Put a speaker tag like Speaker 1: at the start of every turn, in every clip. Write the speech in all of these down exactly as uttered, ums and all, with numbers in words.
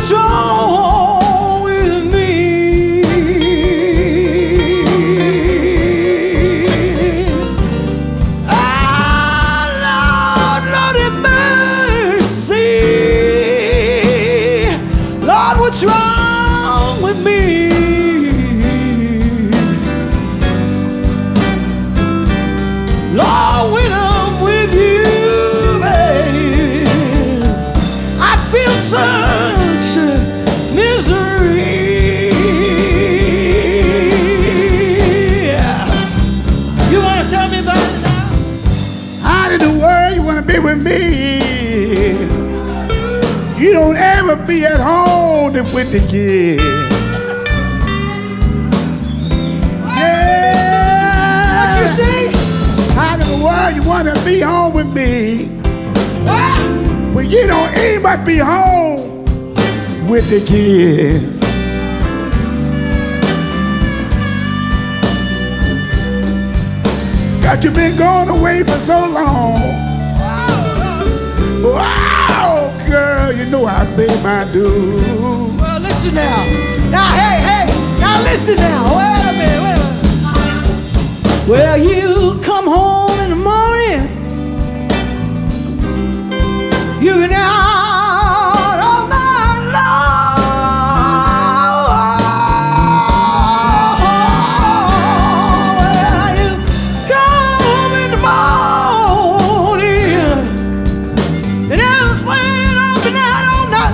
Speaker 1: what's wrong with me? Ah, Lord, Lord have mercy. Lord, what's wrong with me? Lord, when I'm with you, baby, I feel such misery. You want to tell me about it now?
Speaker 2: How in the world you want to be with me? You don't ever be at home with the kids. Yeah.
Speaker 1: What you say?
Speaker 2: How in the world you want to be home with me? Well, you don't even but be home with the kids. Got you been gone away for so long. Wow, girl, you know I pay my dues.
Speaker 1: Well, listen now. Now, hey, hey, now listen now. Wait a minute, wait a minute. Well, you come home in the morning. You've been out all night long. Well, you come home in the morning, and everything I've been out all night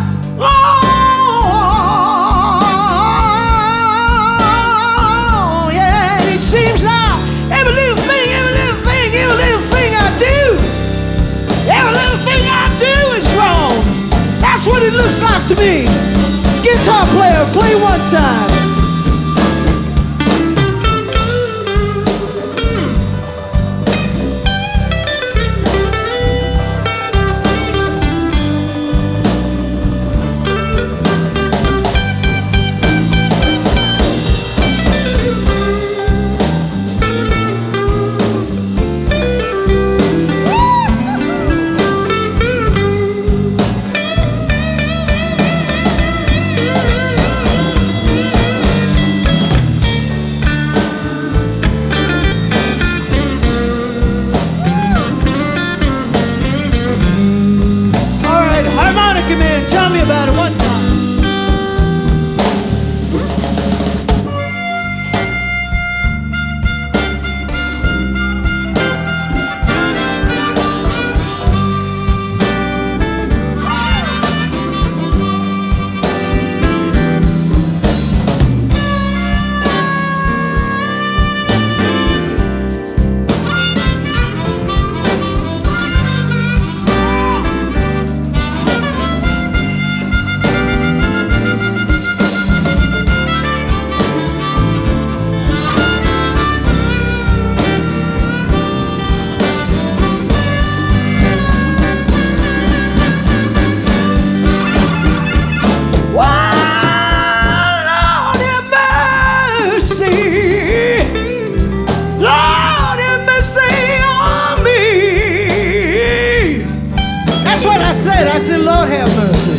Speaker 1: long. Yeah, it seems like every little thing, every little thing, every little thing I do, every little thing I do is wrong. That's what it looks like to me. Guitar player, play one time. All right, harmonica man, tell me about it one time. Lord have mercy on me. That's what I said. I said, Lord have mercy.